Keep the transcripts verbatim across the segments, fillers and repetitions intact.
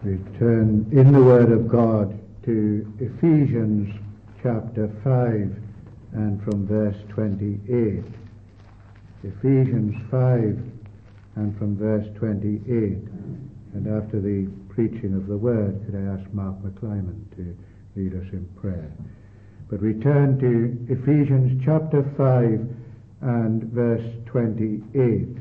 We turn in the Word of God to Ephesians chapter five and from verse twenty-eight. Ephesians five and from verse twenty-eight. And after the preaching of the Word, could I ask Mark McClyman to lead us in prayer? But we turn to Ephesians chapter five and verse twenty-eight.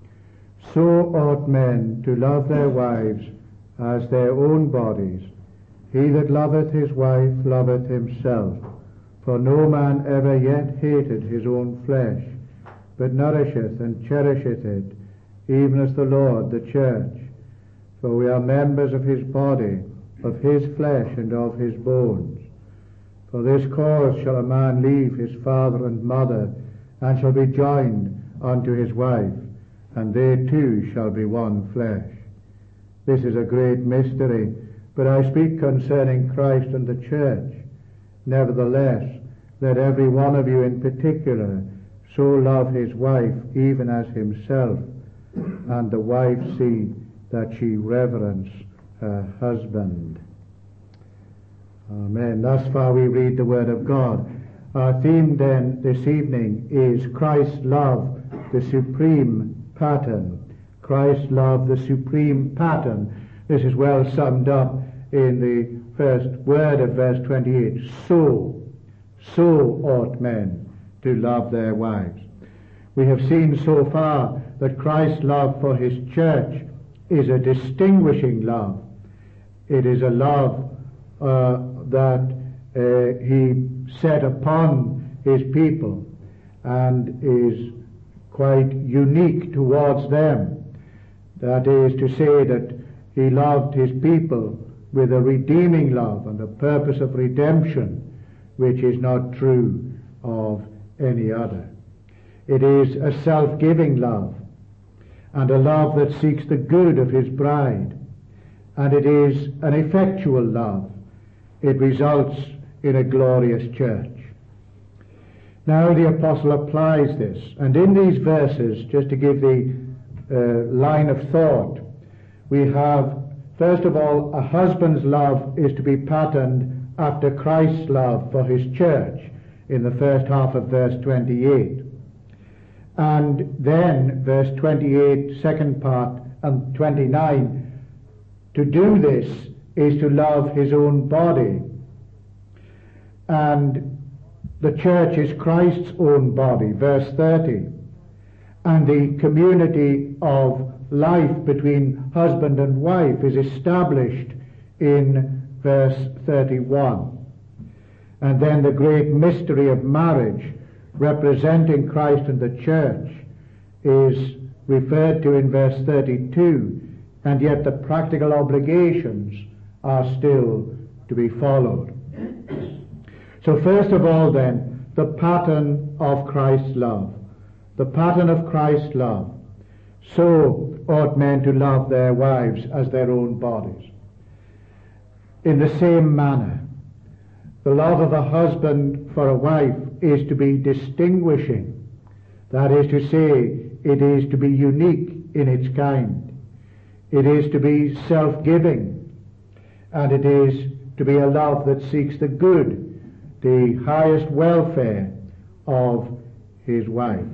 So ought men to love their wives as their own bodies. He that loveth his wife loveth himself. For no man ever yet hated his own flesh, but nourisheth and cherisheth it, even as the Lord the church. For we are members of his body, of his flesh and of his bones. For this cause shall a man leave his father and mother, and shall be joined unto his wife, and they two shall be one flesh. This is a great mystery, but I speak concerning Christ and the church. Nevertheless, let every one of you in particular so love his wife even as himself, and the wife see that she reverence her husband. Amen. Thus far we read the Word of God. Our theme then this evening is Christ's love, the supreme pattern. Christ's love, the supreme pattern. This is well summed up in the first word of verse twenty-eight. So, so ought men to love their wives. We have seen so far that Christ's love for his church is a distinguishing love. It is a love uh, that uh, he set upon his people and is quite unique towards them. That is to say that he loved his people with a redeeming love and a purpose of redemption, which is not true of any other. It is a self-giving love, and a love that seeks the good of his bride, and it is an effectual love. It results in a glorious church. Now the apostle applies this, and in these verses, just to give the uh, line of thought, we have, first of all, a husband's love is to be patterned after Christ's love for his church in the first half of verse twenty-eight. And then verse twenty-eight, second part, and twenty-nine, to do this is to love his own body. And the church is Christ's own body, verse thirty. And the community of life between husband and wife is established in verse thirty-one. And then the great mystery of marriage, representing Christ and the church, is referred to in verse thirty-two, and yet the practical obligations are still to be followed. So first of all then, the pattern of Christ's love. The pattern of Christ's love. So ought men to love their wives as their own bodies. In the same manner, the love of a husband for a wife is to be distinguishing. That is to say, it is to be unique in its kind. It is to be self-giving. And it is to be a love that seeks the good, the highest welfare of his wife.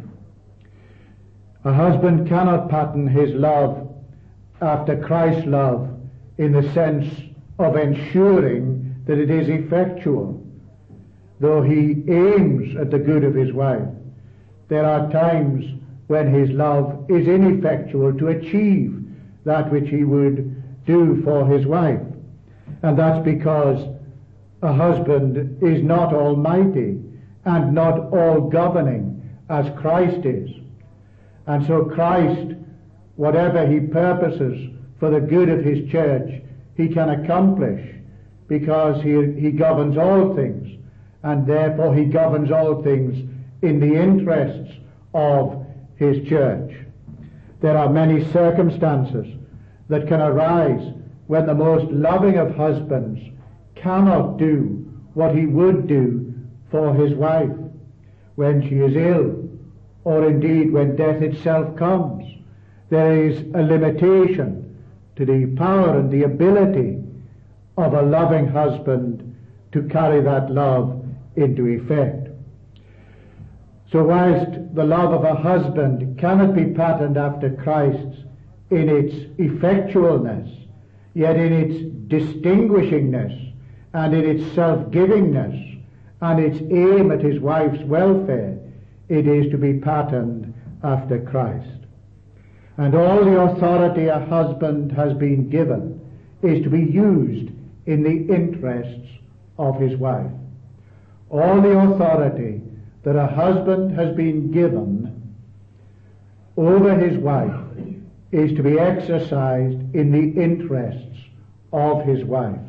A husband cannot pattern his love after Christ's love in the sense of ensuring that it is effectual. Though he aims at the good of his wife, there are times when his love is ineffectual to achieve that which he would do for his wife. And that's because a husband is not almighty and not all-governing as Christ is. And so Christ, whatever he purposes for the good of his church, he can accomplish, because he, he governs all things, and therefore he governs all things in the interests of his church. There are many circumstances that can arise when the most loving of husbands cannot do what he would do for his wife when she is ill, or indeed when death itself comes. There is a limitation to the power and the ability of a loving husband to carry that love into effect. So whilst the love of a husband cannot be patterned after Christ's in its effectualness, yet in its distinguishingness and in its self-givingness and its aim at his wife's welfare, it is to be patterned after Christ. And all the authority a husband has been given is to be used in the interests of his wife. All the authority that a husband has been given over his wife is to be exercised in the interests of his wife.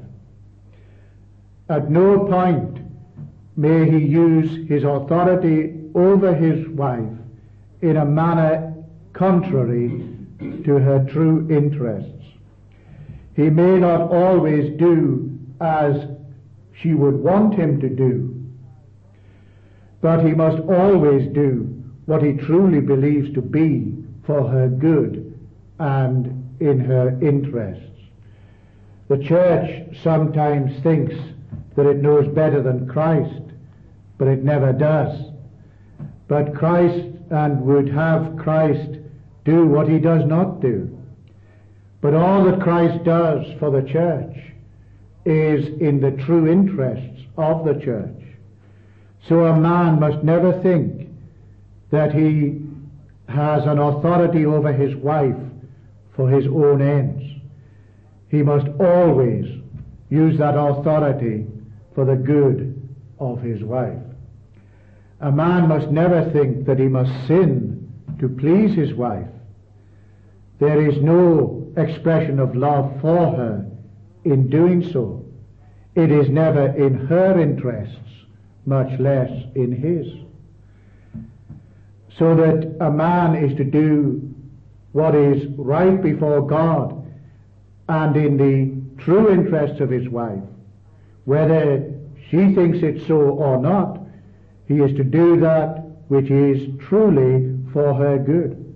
At no point may he use his authority over his wife in a manner contrary to her true interests. He may not always do as she would want him to do, but he must always do what he truly believes to be for her good and in her interests. The church sometimes thinks that it knows better than Christ, but it never does. But Christ, and would have Christ do what he does not do. But all that Christ does for the church is in the true interests of the church. So a man must never think that he has an authority over his wife for his own ends. He must always use that authority for the good of his wife. A man must never think that he must sin to please his wife. There is no expression of love for her in doing so. It is never in her interests, much less in his. So that a man is to do what is right before God and in the true interests of his wife, whether she thinks it so or not. He is to do that which is truly for her good.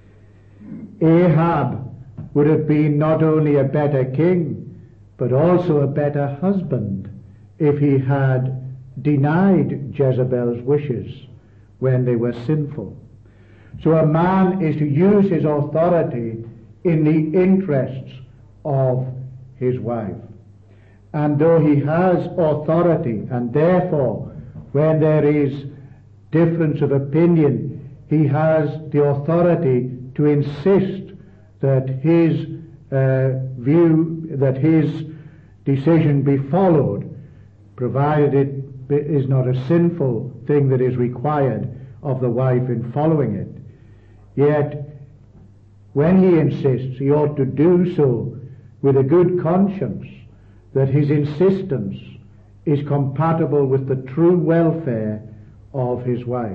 Ahab would have been not only a better king, but also a better husband if he had denied Jezebel's wishes when they were sinful. So a man is to use his authority in the interests of his wife. And though he has authority, and therefore when there is difference of opinion, he has the authority to insist that his uh, view, that his decision be followed, provided it is not a sinful thing that is required of the wife in following it. Yet, when he insists, he ought to do so with a good conscience that his insistence is compatible with the true welfare of his wife.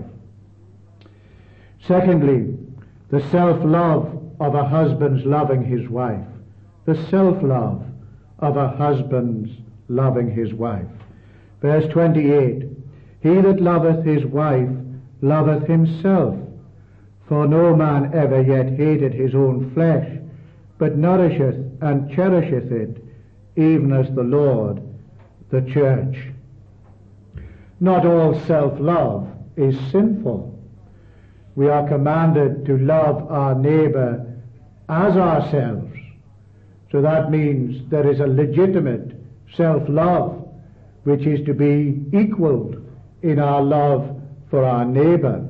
Secondly, the self-love of a husband's loving his wife. The self-love of a husband's loving his wife. Verse twenty-eight, he that loveth his wife loveth himself, for no man ever yet hated his own flesh, but nourisheth and cherisheth it, even as the Lord the church. Not all self-love is sinful. We are commanded to love our neighbor as ourselves. So that means there is a legitimate self-love which is to be equaled in our love for our neighbor.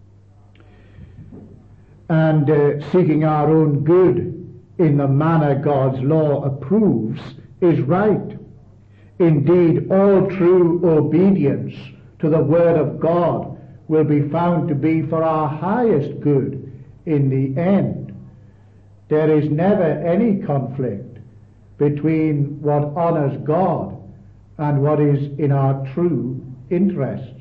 And uh, seeking our own good in the manner God's law approves is right. Indeed, all true obedience to the Word of God will be found to be for our highest good in the end. There is never any conflict between what honors God and what is in our true interests.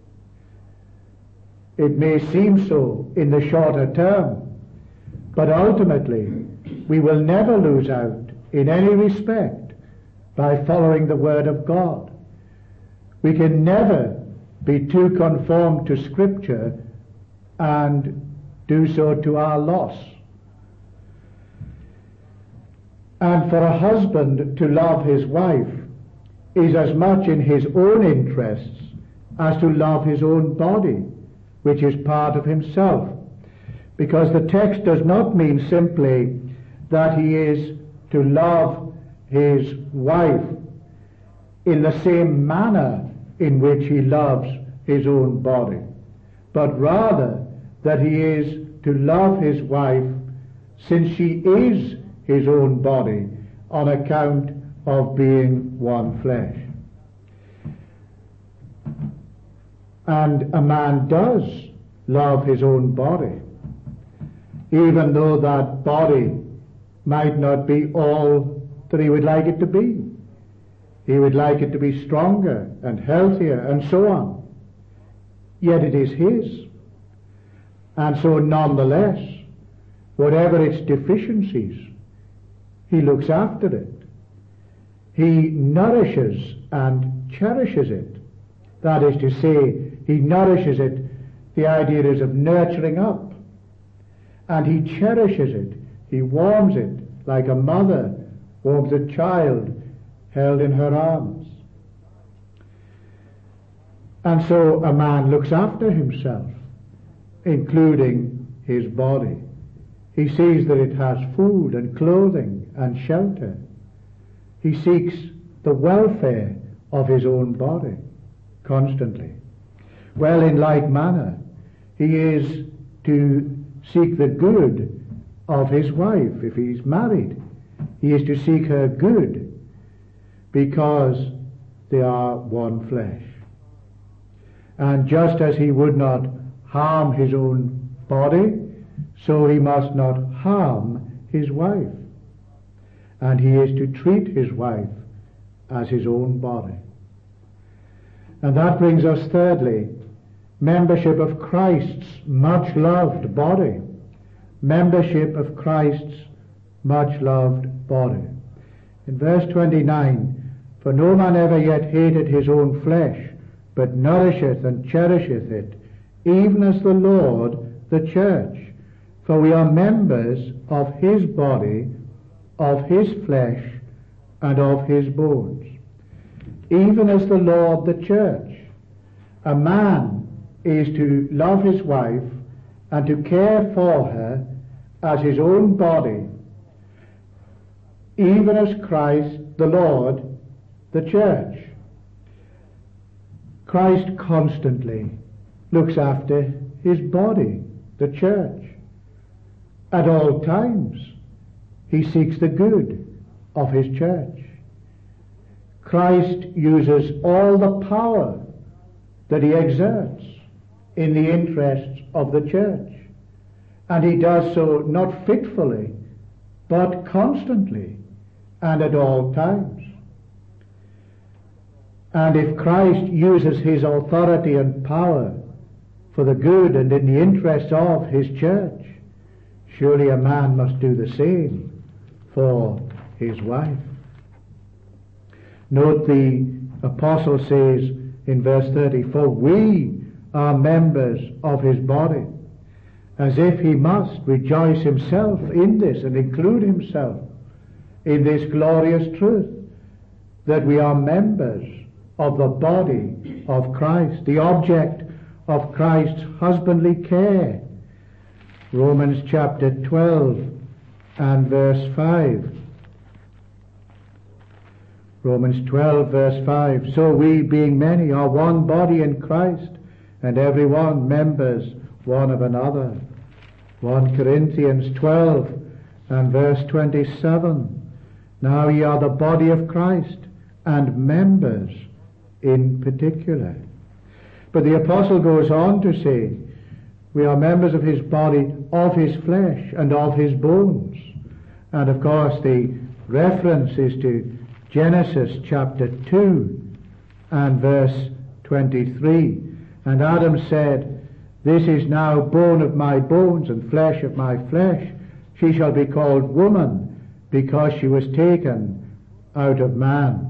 It may seem so in the shorter term, but ultimately we will never lose out in any respect by following the Word of God. We can never be too conformed to Scripture and do so to our loss. And for a husband to love his wife is as much in his own interests as to love his own body, which is part of himself. Because the text does not mean simply that he is to love his wife in the same manner in which he loves his own body, but rather that he is to love his wife since she is his own body on account of being one flesh. And a man does love his own body, even though that body might not be all that he would like it to be. He would like it to be stronger and healthier and so on. Yet it is his. And so nonetheless, whatever its deficiencies, he looks after it. He nourishes and cherishes it. That is to say, he nourishes it. The idea is of nurturing up. And he cherishes it. He warms it like a mother warms a child held in her arms. And so a man looks after himself, including his body. He sees that it has food and clothing and shelter. He seeks the welfare of his own body constantly. Well, in like manner, he is to seek the good of his wife. If he's married, he is to seek her good because they are one flesh. And just as he would not harm his own body, so he must not harm his wife. And he is to treat his wife as his own body. And that brings us thirdly, membership of Christ's much loved body. Membership of Christ's much loved body. In verse twenty-nine, for no man ever yet hated his own flesh, but nourisheth and cherisheth it, even as the Lord the church. For we are members of his body, of his flesh, and of his bones. Even as the Lord the church. A man is to love his wife and to care for her as his own body, even as Christ the Lord the church. Christ constantly looks after his body, the church. At all times, he seeks the good of his church. Christ uses all the power that he exerts in the interests of the church. And he does so not fitfully, but constantly and at all times. And if Christ uses his authority and power for the good and in the interests of his church, surely a man must do the same for his wife. Note the apostle says in verse thirty, for we are members of his body, as if he must rejoice himself in this and include himself in this glorious truth, that we are members of the body of Christ, the object of Christ's husbandly care. Romans chapter twelve and verse five. Romans twelve verse five. So we, being many, are one body in Christ, and every one members one of another. First Corinthians twelve and verse twenty-seven. Now ye are the body of Christ, and members in particular. But the apostle goes on to say, we are members of his body, of his flesh, and of his bones. And of course the reference is to Genesis chapter two and verse twenty-three. And Adam said, this is now bone of my bones and flesh of my flesh. She shall be called woman, because she was taken out of man.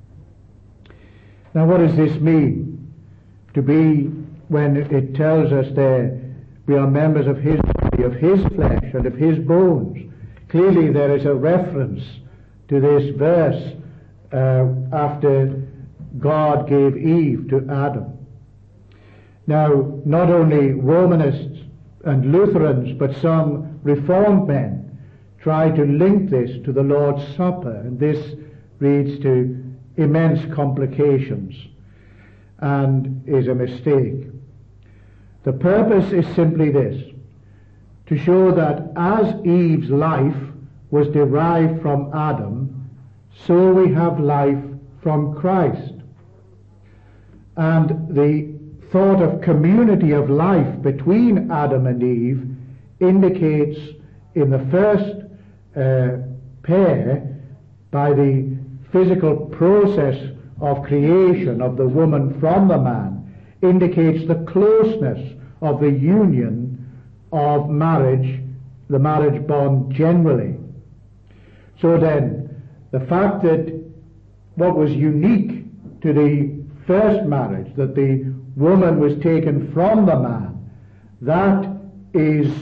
Now what does this mean? To be, when it tells us there, we are members of his body, of his flesh, and of his bones. Clearly there is a reference to this verse uh, after God gave Eve to Adam. Now, not only Romanists and Lutherans, but some Reformed men try to link this to the Lord's Supper, and this leads to immense complications and is a mistake. The purpose is simply this: to show that as Eve's life was derived from Adam, so we have life from Christ. And the thought of community of life between Adam and Eve indicates in the first uh, pair, by the physical process of creation of the woman from the man, indicates the closeness of the union of marriage, the marriage bond generally. So then, the fact that what was unique to the first marriage, that the woman was taken from the man, that is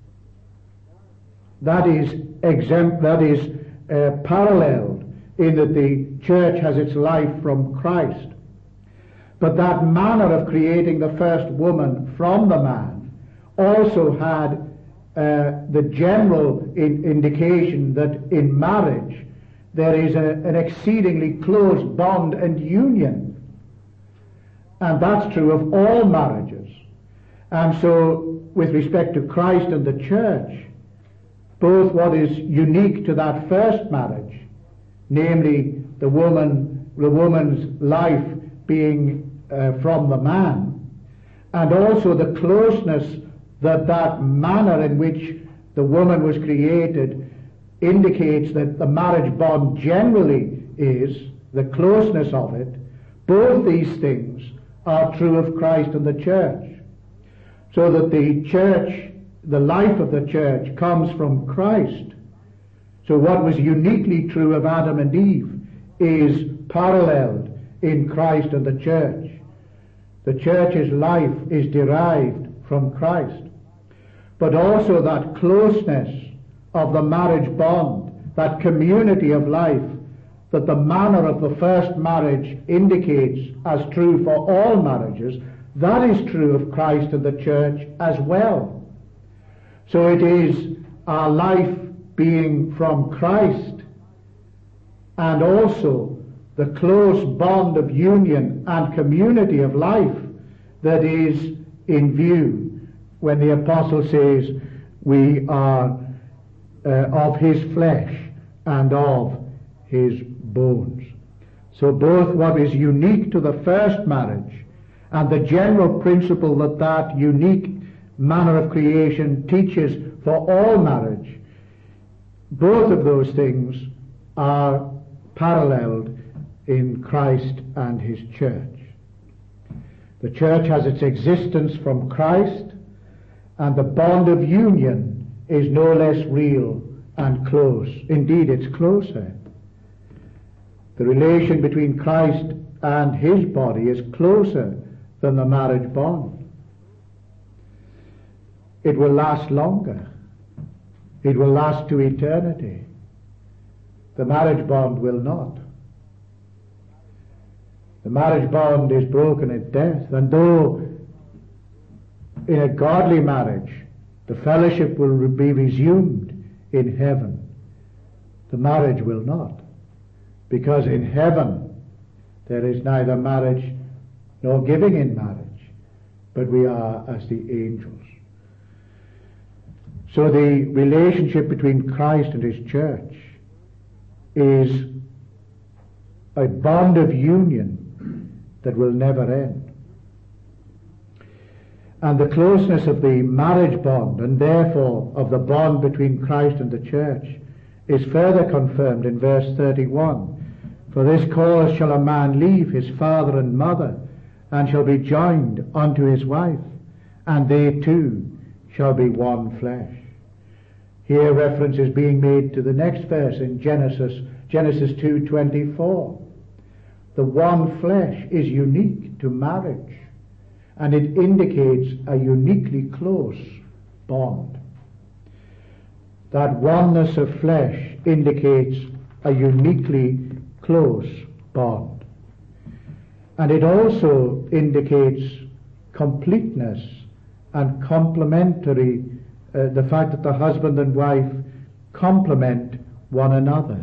that is exempt, that is uh, paralleled in that the church has its life from Christ. But that manner of creating the first woman from the man also had uh, the general in indication that in marriage there is a, an exceedingly close bond and union. And that's true of all marriages. And so, with respect to Christ and the church, both what is unique to that first marriage, namely the woman, the woman's life being uh, from the man, and also the closeness that that manner in which the woman was created indicates that the marriage bond generally is, the closeness of it, both these things are true of Christ and the church. So that the church, the life of the church, comes from Christ. So what was uniquely true of Adam and Eve is paralleled in Christ and the church. The church's life is derived from Christ. But also that closeness of the marriage bond, that community of life, that the manner of the first marriage indicates as true for all marriages, that is true of Christ and the church as well. So it is our life being from Christ, and also the close bond of union and community of life that is in view when the apostle says we are uh, of his flesh and of his bones. So both what is unique to the first marriage and the general principle that that unique manner of creation teaches for all marriage, both of those things are paralleled in Christ and his church. The church has its existence from Christ, and the bond of union is no less real and close. Indeed, it's closer. The relation between Christ and his body is closer than the marriage bond. It will last longer. It will last to eternity. The marriage bond will not. The marriage bond is broken at death, and though in a godly marriage the fellowship will be resumed in heaven, the marriage will not. Because in heaven there is neither marriage nor giving in marriage, but we are as the angels. So the relationship between Christ and his church is a bond of union that will never end. And the closeness of the marriage bond, and therefore of the bond between Christ and the church, is further confirmed in verse thirty-one. For this cause shall a man leave his father and mother, and shall be joined unto his wife, and they two shall be one flesh. Here reference is being made to the next verse in Genesis, Genesis two twenty-four. The one flesh is unique to marriage, and it indicates a uniquely close bond. That oneness of flesh indicates a uniquely close bond. And it also indicates completeness and complementary, uh, the fact that the husband and wife complement one another.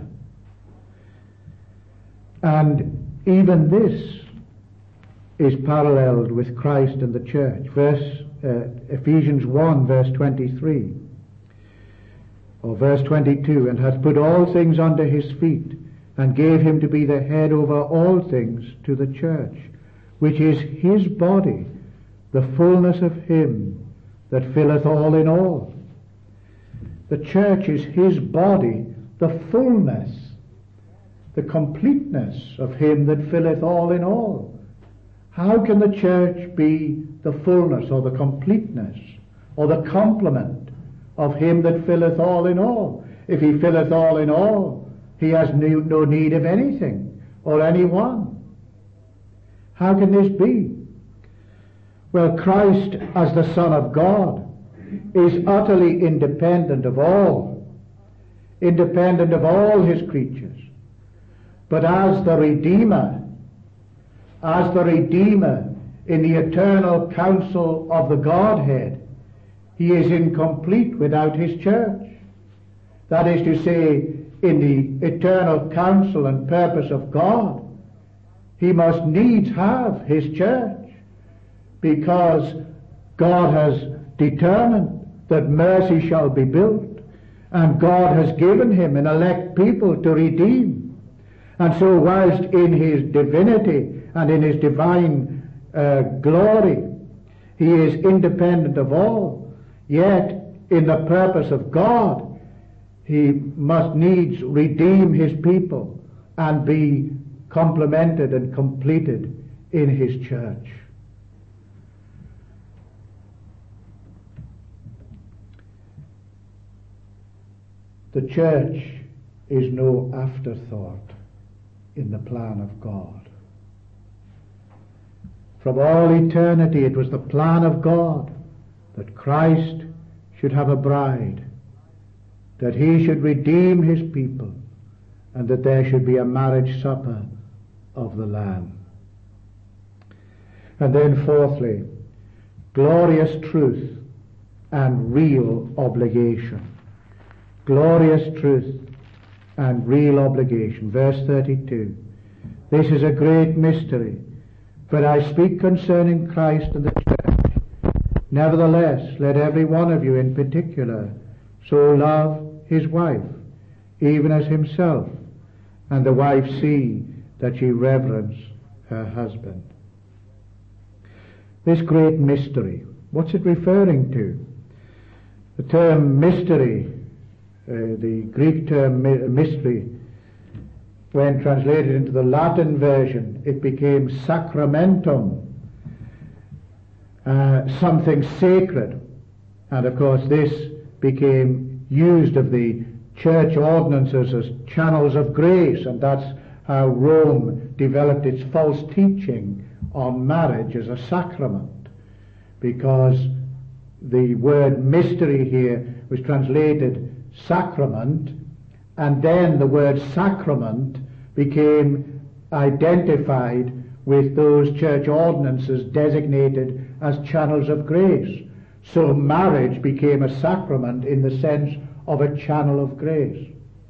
And even this is paralleled with Christ and the church. Verse uh, Ephesians one, verse twenty-three, or verse twenty-two, and hath put all things under his feet, and gave him to be the head over all things to the church, which is his body, the fullness of him that filleth all in all. The church is his body, the fullness, the completeness of him that filleth all in all. How can the church be the fullness or the completeness or the complement of him that filleth all in all? If he filleth all in all, he has no, no need of anything or anyone. How can this be? Well, Christ, as the Son of God, is utterly independent of all, independent of all his creatures. But as the Redeemer, as the Redeemer in the eternal counsel of the Godhead, he is incomplete without his church. That is to say, in the eternal counsel and purpose of God, he must needs have his church, because God has determined that mercy shall be built, and God has given him an elect people to redeem. And so whilst in his divinity and in his divine uh, glory he is independent of all, yet in the purpose of God he must needs redeem his people and be complemented and completed in his church. The church is no afterthought in the plan of God. From all eternity it was the plan of God that Christ should have a bride, that he should redeem his people, and that there should be a marriage supper of the Lamb. And then fourthly, glorious truth and real obligation. Glorious truth and real obligation. Verse thirty-two. This is a great mystery, but I speak concerning Christ and the church. Nevertheless, let every one of you in particular so love his wife, even as himself, and the wife see that she reverence her husband. This great mystery, what's it referring to? The term mystery, uh, the Greek term mystery, when translated into the Latin version, it became sacramentum, uh, something sacred. And of course this became used of the church ordinances as channels of grace, and that's how Rome developed its false teaching on marriage as a sacrament, because the word mystery here was translated sacrament, and then the word sacrament became identified with those church ordinances designated as channels of grace. So marriage became a sacrament in the sense of a channel of grace.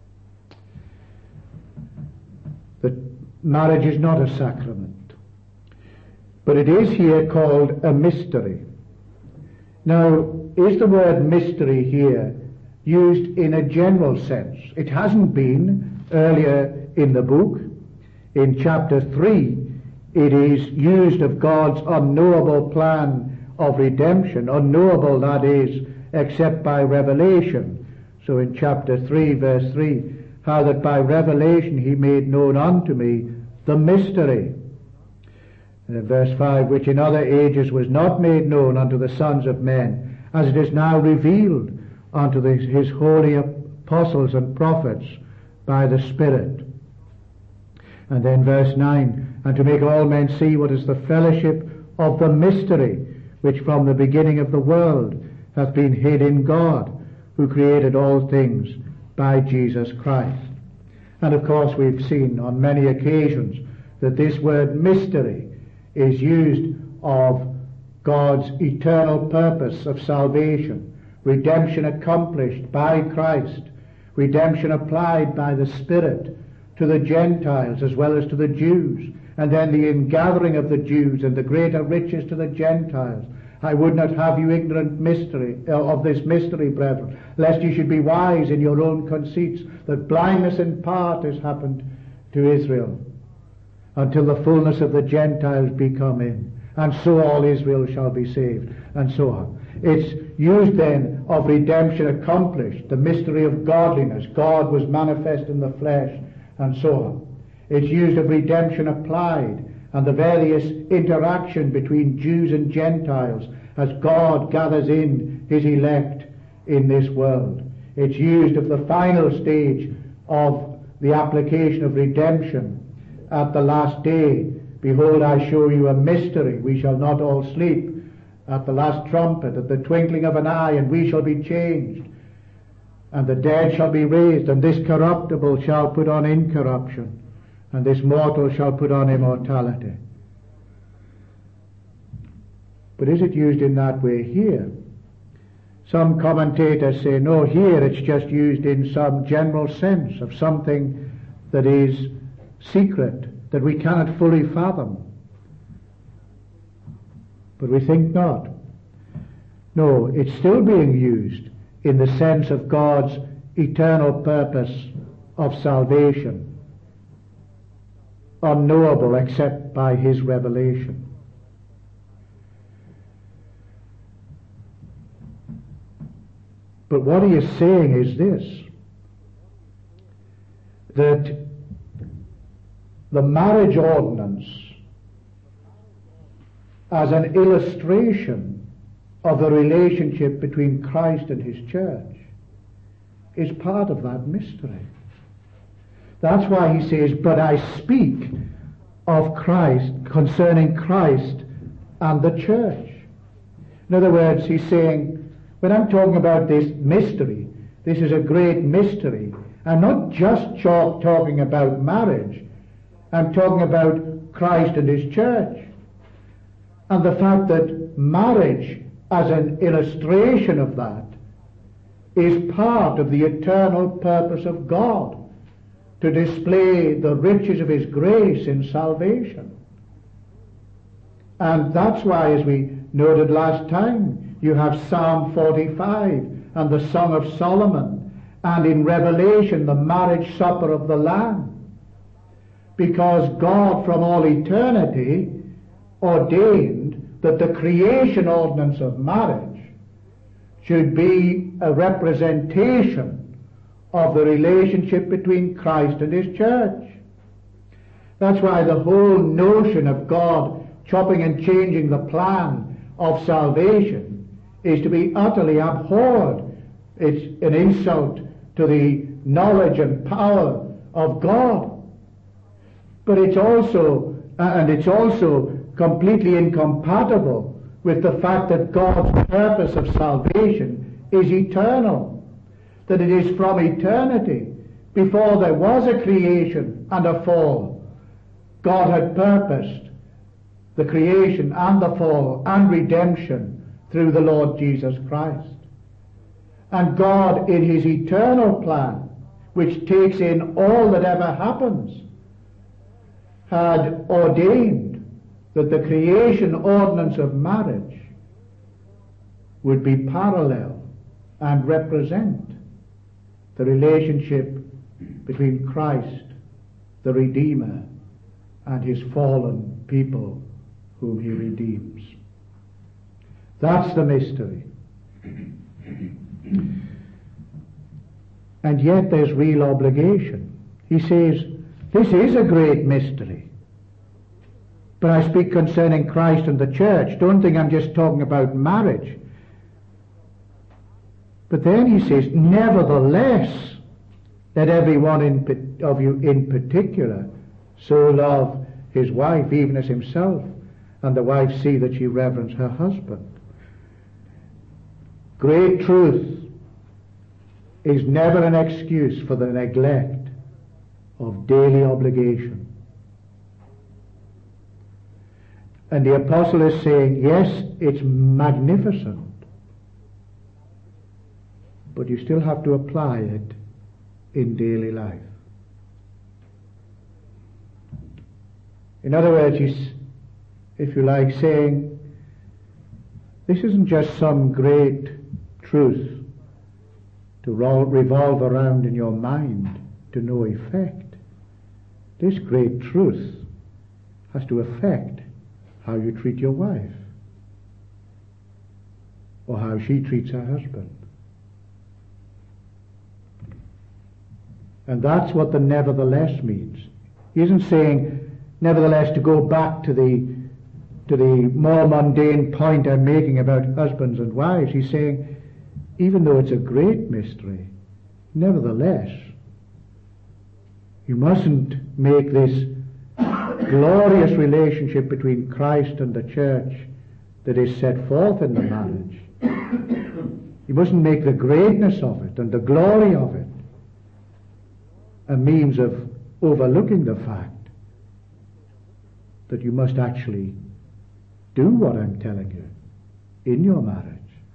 But marriage is not a sacrament, but it is here called a mystery. Now, is the word mystery here used in a general sense? It hasn't been earlier in the book. In chapter three, it is used of God's unknowable plan of redemption, unknowable, that is, except by revelation. So in chapter three, verse three, how that by revelation he made known unto me the mystery. And in verse five, which in other ages was not made known unto the sons of men, as it is now revealed unto the, his holy apostles and prophets by the Spirit. And then verse nine, and to make all men see what is the fellowship of the mystery, which from the beginning of the world hath been hid in God, who created all things by Jesus Christ. And of course we've seen on many occasions that this word mystery is used of God's eternal purpose of salvation, redemption accomplished by Christ, redemption applied by the Spirit to the Gentiles as well as to the Jews, and then the ingathering of the Jews and the greater riches to the Gentiles. I would not have you ignorant mystery uh, of this mystery, brethren, lest you should be wise in your own conceits, that blindness in part has happened to Israel, until the fullness of the Gentiles be come in, and so all Israel shall be saved, and so on. It's used then of redemption accomplished, the mystery of godliness, God was manifest in the flesh, and so on. It's used of redemption applied, and the various interaction between Jews and Gentiles as God gathers in his elect in this world. It's used of the final stage of the application of redemption at the last day. Behold, I show you a mystery. We shall not all sleep. At the last trumpet, at the twinkling of an eye, and we shall be changed. And the dead shall be raised, and this corruptible shall put on incorruption, and this mortal shall put on immortality. But is it used in that way here? Some commentators say, no, here it's just used in some general sense of something that is secret, that we cannot fully fathom. But we think not. No, it's still being used in the sense of God's eternal purpose of salvation, unknowable except by his revelation. But what he is saying is this, that the marriage ordinance as an illustration of the relationship between Christ and his church is part of that mystery. That's why he says, but I speak of Christ, concerning Christ and the church. In other words, he's saying, when I'm talking about this mystery, this is a great mystery. I'm not just talk, talking about marriage. I'm talking about Christ and his church. And the fact that marriage, as an illustration of that, is part of the eternal purpose of God, to display the riches of his grace in salvation. And that's why, as we noted last time, you have Psalm forty-five and the Song of Solomon, and in Revelation the marriage supper of the Lamb. Because God from all eternity ordained that the creation ordinance of marriage should be a representation of the relationship between Christ and his church. That's why the whole notion of God chopping and changing the plan of salvation is to be utterly abhorred. It's an insult to the knowledge and power of God. But it's also, and it's also completely incompatible with the fact that God's purpose of salvation is eternal, that it is from eternity. Before there was a creation and a fall, God had purposed the creation and the fall and redemption through the Lord Jesus Christ. And God, in his eternal plan, which takes in all that ever happens, had ordained that the creation ordinance of marriage would be parallel and represent the relationship between Christ, the Redeemer, and his fallen people whom he redeems. That's the mystery. And yet there's real obligation. He says, this is a great mystery. But I speak concerning Christ and the church. Don't think I'm just talking about marriage. But then he says, nevertheless, let every one in, of you in particular so love his wife, even as himself, and the wife see that she reverence her husband. Great truth is never an excuse for the neglect of daily obligation. And the apostle is saying, yes, it's magnificent, but you still have to apply it in daily life. In other words, he's, if you like, saying, this isn't just some great truth to revolve around in your mind to no effect. This great truth has to affect how you treat your wife, or how she treats her husband. And that's what the nevertheless means. He isn't saying, nevertheless, to go back to the to the more mundane point I'm making about husbands and wives. He's saying, even though it's a great mystery, nevertheless, you mustn't make this glorious relationship between Christ and the church that is set forth in the marriage. You mustn't make the greatness of it and the glory of it a means of overlooking the fact that you must actually do what I'm telling you in your marriage.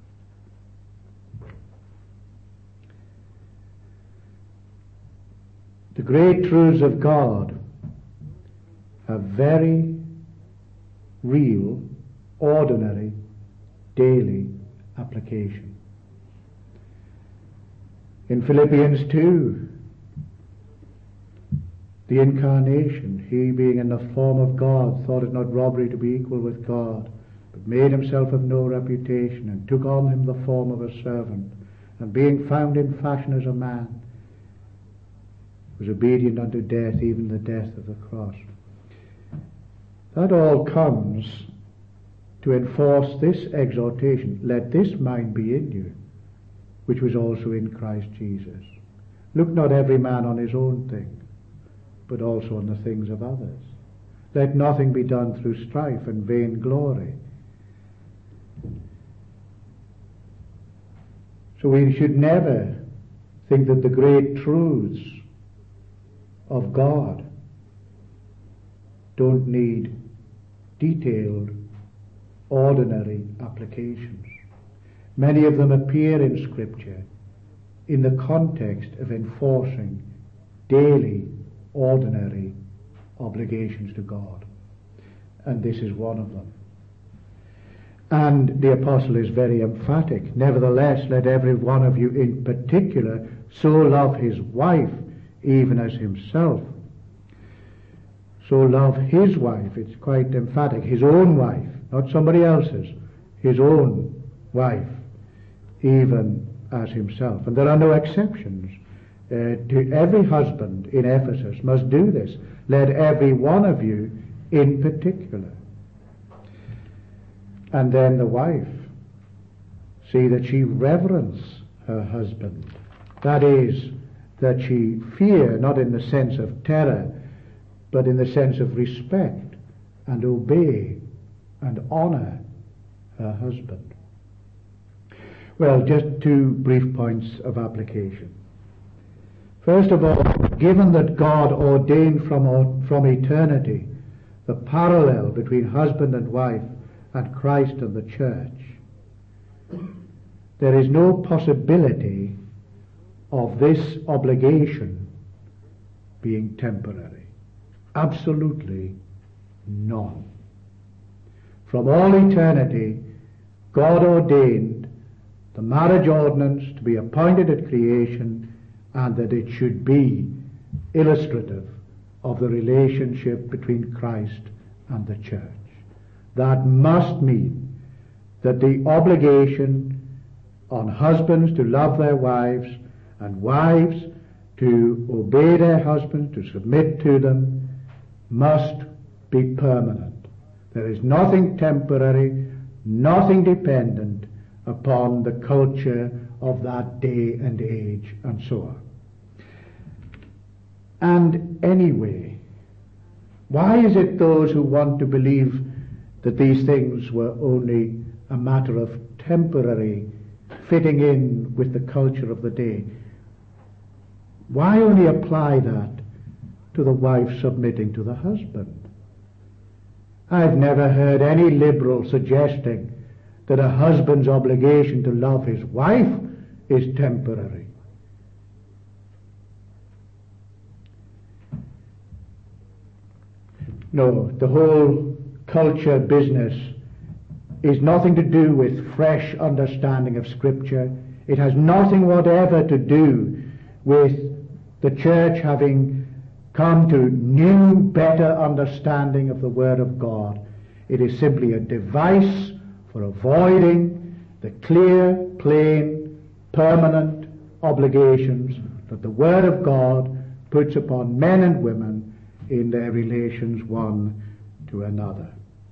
The great truths of God have very real, ordinary, daily application. In Philippians two, the incarnation, he being in the form of God, thought it not robbery to be equal with God, but made himself of no reputation, and took on him the form of a servant, and being found in fashion as a man, was obedient unto death, even the death of the cross. That all comes to enforce this exhortation, let this mind be in you, which was also in Christ Jesus. Look not every man on his own thing, but also on the things of others. Let nothing be done through strife and vain glory. So we should never think that the great truths of God don't need detailed, ordinary applications. Many of them appear in Scripture in the context of enforcing daily, ordinary obligations to God. And this is one of them. And the apostle is very emphatic. Nevertheless, let every one of you in particular so love his wife even as himself. So love his wife. It's quite emphatic. His own wife, not somebody else's. His own wife, even as himself. And there are no exceptions. Uh, to every husband in Ephesus must do this. Let every one of you in particular. And then the wife, see that she reverence her husband. That is, that she fear, not in the sense of terror, but in the sense of respect, and obey and honor her husband. Well, just two brief points of application. First of all, given that God ordained from, from eternity the parallel between husband and wife and Christ and the church, there is no possibility of this obligation being temporary. Absolutely none. From all eternity, God ordained the marriage ordinance to be appointed at creation, and that it should be illustrative of the relationship between Christ and the church. That must mean that the obligation on husbands to love their wives and wives to obey their husbands, to submit to them, must be permanent. There is nothing temporary, nothing dependent upon the culture of that day and age, and so on. And anyway, why is it those who want to believe that these things were only a matter of temporary fitting in with the culture of the day, why only apply that to the wife submitting to the husband. I've never heard any liberal suggesting that a husband's obligation to love his wife is temporary. No, the whole culture business is nothing to do with fresh understanding of Scripture. It has nothing whatever to do with the church having come to new, better understanding of the Word of God. It is simply a device for avoiding the clear, plain, permanent obligations that the Word of God puts upon men and women in their relations one to another.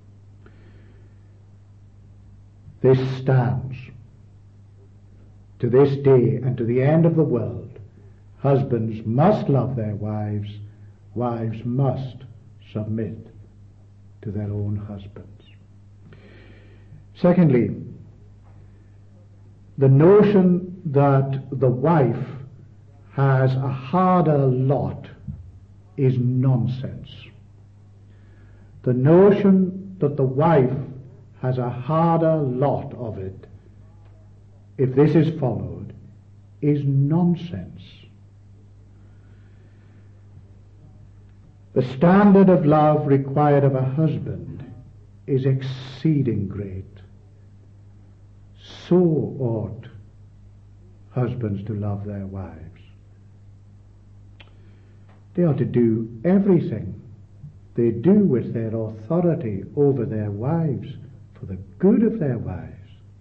This stands to this day and to the end of the world. Husbands must love their wives. Wives must submit to their own husbands. Secondly, the notion that the wife has a harder lot is nonsense. The notion that the wife has a harder lot of it, if this is followed, is nonsense. The standard of love required of a husband is exceeding great. So ought husbands to love their wives. They ought to do everything they do with their authority over their wives for the good of their wives.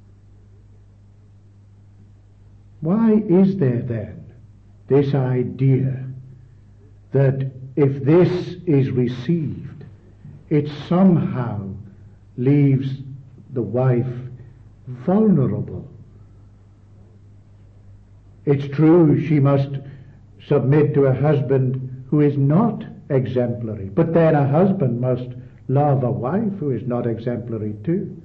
Why is there then this idea that if this is received, it somehow leaves the wife vulnerable? It's true she must submit to a husband who is not exemplary, but then a husband must love a wife who is not exemplary too.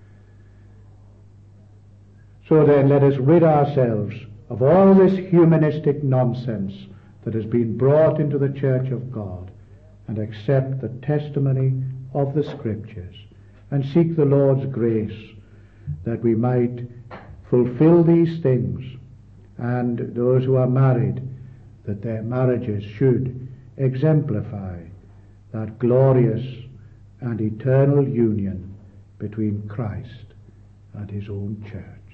So then let us rid ourselves of all this humanistic nonsense that has been brought into the Church of God and accept the testimony of the Scriptures and seek the Lord's grace that we might fulfill these things, and those who are married, that their marriages should exemplify that glorious and eternal union between Christ and his own church.